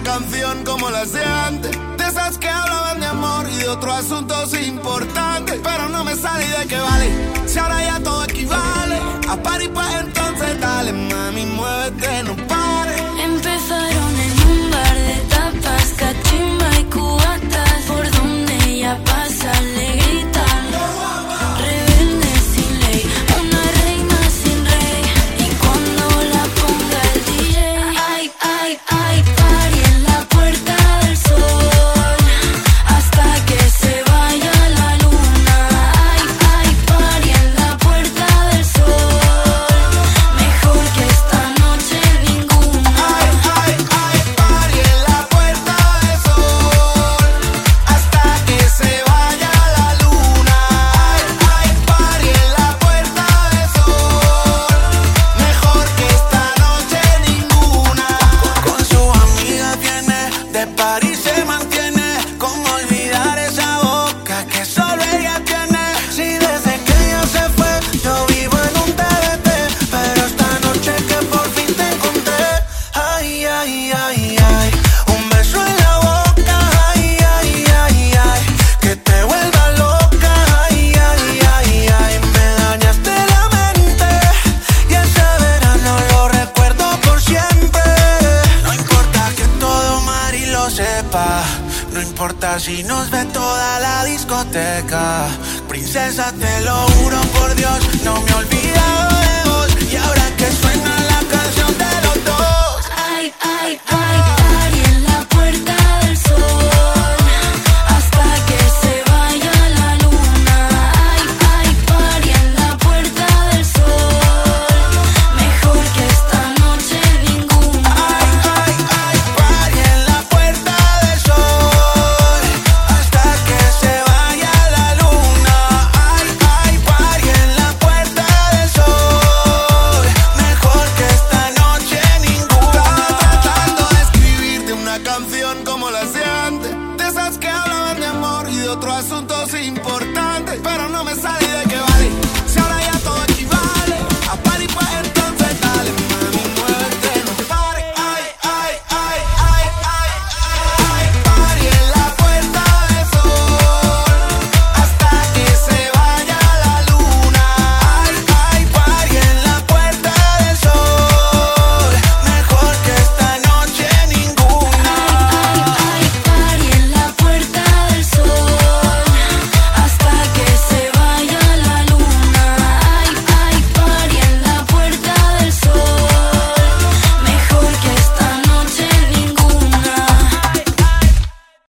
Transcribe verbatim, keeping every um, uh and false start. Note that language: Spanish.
canción como las de antes, de esas que hablaban de amor y de otros asuntos importantes. Pero no me sale de qué vale, si ahora ya todo equivale a party, pues entonces dale, mami, muévete, no pares. Empezaron en un bar de tapas, cachimba y cubatas, por donde ella pasa le gritan. Rebelde sin ley, una reina sin rey, y cuando la ponga el D J, ay, ay, ay, party en la puerta del sol, hasta que se vaya la luna. Ay, ay, party en la puerta del sol, mejor que esta noche ninguna. Ay, ay, ay, party en la puerta del sol, hasta que se vaya la luna. Ay, ay, party en la puerta del sol, mejor que esta noche ninguna. Con su amiga viene, de París se mantiene. Cómo olvidar esa boca que solo ella tiene. Si desde que ella se fue, yo vivo en un T V T. Pero esta noche que por fin te encontré, ay, ay, ay, ay, un beso en la boca, ay, ay, ay, ay, que te vuelva loca, ay, ay, ay, ay, me dañaste la mente y ese verano lo recuerdo por siempre. No importa que todo Mari lo sepa, no importa si nos ve toda la discoteca. Princesa, te lo juro por Dios, no me olvidaré.